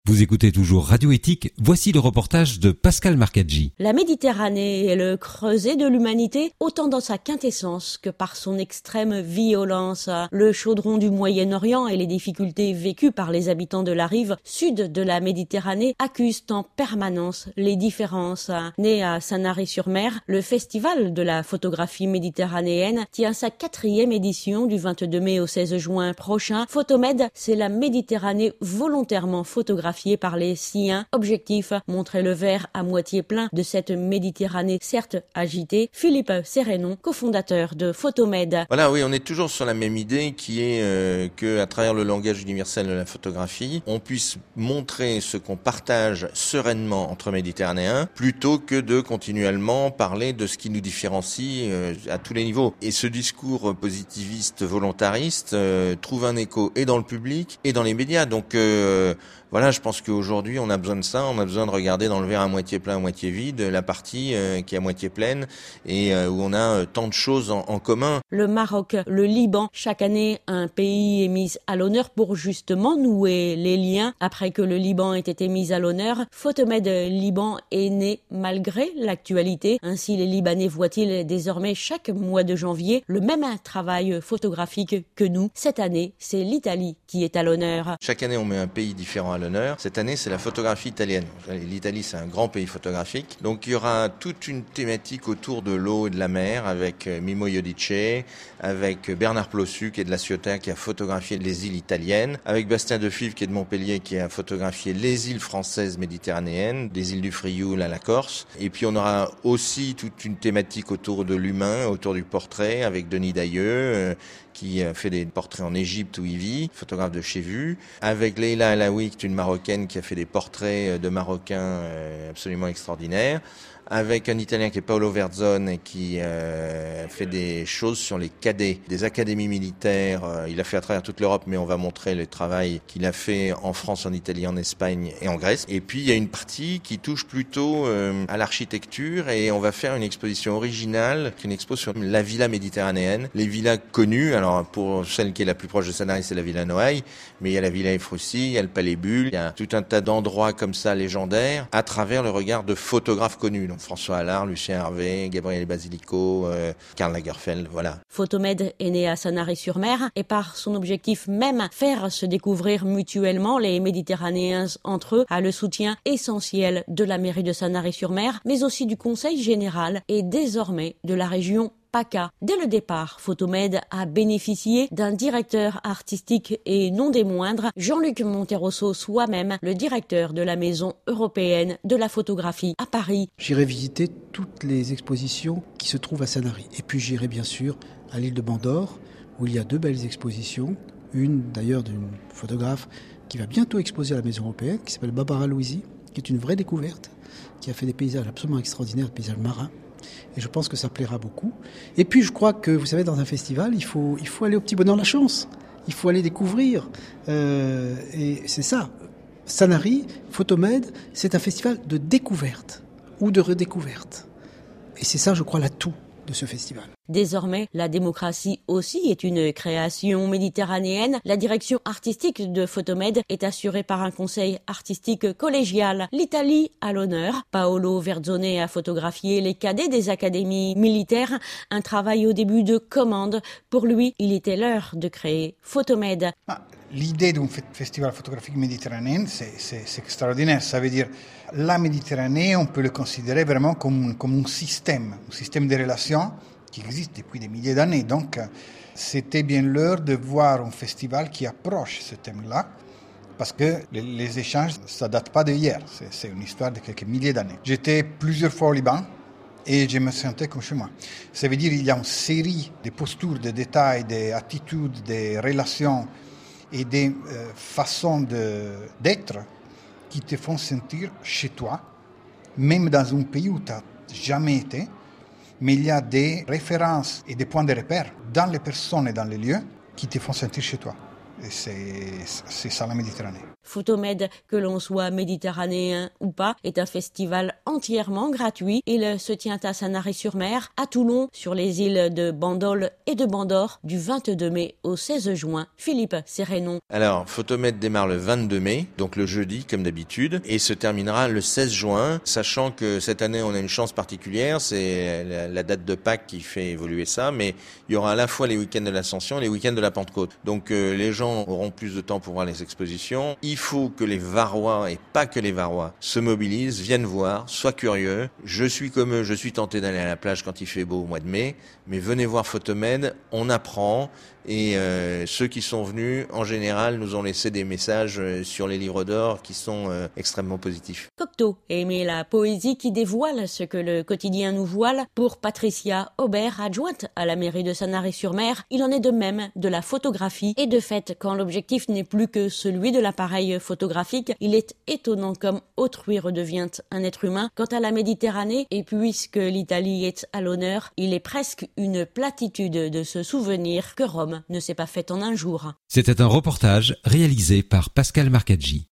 Vous écoutez toujours Radio Éthique, voici le reportage de Pascal Marcaggi. La Méditerranée est le creuset de l'humanité, autant dans sa quintessence que par son extrême violence. Le chaudron du Moyen-Orient et les difficultés vécues par les habitants de la rive sud de la Méditerranée accusent en permanence les différences. Né à Sanary-sur-Mer, le Festival de la photographie méditerranéenne tient sa 4e édition du 22 mai au 16 juin prochain. Photomed, c'est la Méditerranée volontairement photographiée par les siens. Objectif, montrer le verre à moitié plein de cette Méditerranée certes agitée. Philippe Sérénon, cofondateur de Photomed. Voilà, oui, on est toujours sur la même idée qui est que à travers le langage universel de la photographie, on puisse montrer ce qu'on partage sereinement entre Méditerranéens plutôt que de continuellement parler de ce qui nous différencie à tous les niveaux. Et ce discours positiviste, volontariste trouve un écho et dans le public et dans les médias. Donc voilà, je pense qu'aujourd'hui, on a besoin de ça. On a besoin de regarder dans le verre à moitié plein, à moitié vide, la partie qui est à moitié pleine et où on a tant de choses en commun. Le Maroc, le Liban, chaque année, un pays est mis à l'honneur pour justement nouer les liens. Après que le Liban ait été mis à l'honneur, Photomed Liban est né malgré l'actualité. Ainsi, les Libanais voient-ils désormais chaque mois de janvier le même travail photographique que nous. Cette année, c'est l'Italie qui est à l'honneur. Chaque année, on met un pays différent à l'honneur. Cette année, c'est la photographie italienne. L'Italie, c'est un grand pays photographique. Donc, il y aura toute une thématique autour de l'eau et de la mer avec Mimmo Iodice, avec Bernard Plossu, qui est de La Ciotat, qui a photographié les îles italiennes, avec Bastien Defive, qui est de Montpellier, qui a photographié les îles françaises méditerranéennes, des îles du Frioul à la Corse. Et puis, on aura aussi toute une thématique autour de l'humain, autour du portrait, avec Denis Dailleux, qui fait des portraits en Égypte où il vit, photographe de chez Vu, avec Leila Alaoui, qui est une Marocaine qui a fait des portraits de Marocains absolument extraordinaires, avec un Italien qui est Paolo Verzone qui fait des choses sur les cadets des académies militaires. Il a fait à travers toute l'Europe, mais on va montrer le travail qu'il a fait en France, en Italie, en Espagne et en Grèce. Et puis il y a une partie qui touche plutôt à l'architecture et on va faire une exposition originale, une expo sur la villa méditerranéenne, les villas connues. Alors pour celle qui est la plus proche de Sanary, c'est la villa Noailles, mais il y a la villa Efroussi, il y a le Palais Bulle, il y a tout un tas d'endroits comme ça légendaires à travers le regard de photographes connus. Donc François Allard, Lucien Hervé, Gabriel Basilico, Karl Lagerfeld, voilà. Photomed est né à Sanary-sur-Mer et par son objectif même, faire se découvrir mutuellement les Méditerranéens entre eux, a le soutien essentiel de la mairie de Sanary-sur-Mer, mais aussi du Conseil général et désormais de la région PACA. Dès le départ, Photomed a bénéficié d'un directeur artistique et non des moindres, Jean-Luc Monterosso, soi-même le directeur de la Maison européenne de la photographie à Paris. J'irai visiter toutes les expositions qui se trouvent à Sanary. Et puis j'irai bien sûr à l'île de Bandor, où il y a 2 belles expositions. Une d'ailleurs d'une photographe qui va bientôt exposer à la Maison européenne, qui s'appelle Barbara Louisi, qui est une vraie découverte, qui a fait des paysages absolument extraordinaires, des paysages marins. Et je pense que ça plaira beaucoup. Et puis je crois que, vous savez, dans un festival, il faut aller au petit bonheur la chance. Il faut aller découvrir. Et c'est ça. Sanary, Photomed, c'est un festival de découverte ou de redécouverte. Et c'est ça, je crois, l'atout de ce festival. Désormais, la démocratie aussi est une création méditerranéenne. La direction artistique de Photomed est assurée par un conseil artistique collégial. L'Italie à l'honneur. Paolo Verzone a photographié les cadets des académies militaires. Un travail au début de commande. Pour lui, il était l'heure de créer Photomed. L'idée d'un festival photographique méditerranéen, c'est extraordinaire. Ça veut dire la Méditerranée, on peut le considérer vraiment comme un système de relations qui existe depuis des milliers d'années. Donc, c'était bien l'heure de voir un festival qui approche ce thème-là, parce que les échanges, ça ne date pas d'hier, c'est une histoire de quelques milliers d'années. J'étais plusieurs fois au Liban et je me sentais comme chez moi. Ça veut dire qu'il y a une série de postures, de détails, d'attitudes, de relations et des façons d'être qui te font sentir chez toi, même dans un pays où tu n'as jamais été. Mais il y a des références et des points de repère dans les personnes et dans les lieux qui te font sentir chez toi. Et c'est ça la Méditerranée. Photomed, que l'on soit méditerranéen ou pas, est un festival entièrement gratuit. Il se tient à Sanary-sur-Mer, à Toulon, sur les îles de Bandol et de Bandor, du 22 mai au 16 juin. Philippe Sérénon. Alors, Photomed démarre le 22 mai, donc le jeudi comme d'habitude, et se terminera le 16 juin, sachant que cette année on a une chance particulière, c'est la date de Pâques qui fait évoluer ça, mais il y aura à la fois les week-ends de l'Ascension et les week-ends de la Pentecôte. Donc les gens auront plus de temps pour voir les expositions. Il faut que les Varois, et pas que les Varois, se mobilisent, viennent voir, soient curieux. Je suis comme eux, je suis tenté d'aller à la plage quand il fait beau au mois de mai, mais venez voir Photomed, on apprend, et ceux qui sont venus, en général, nous ont laissé des messages sur les livres d'or qui sont extrêmement positifs. Cocteau aimait la poésie qui dévoile ce que le quotidien nous voile. Pour Patricia Aubert, adjointe à la mairie de Sanary-sur-Mer, il en est de même de la photographie. Et de fait, quand l'objectif n'est plus que celui de l'appareil photographique, il est étonnant comme autrui redevient un être humain. Quant à la Méditerranée, et puisque l'Italie est à l'honneur, il est presque une platitude de se souvenir que Rome ne s'est pas faite en un jour. C'était un reportage réalisé par Pascal Marcaggi.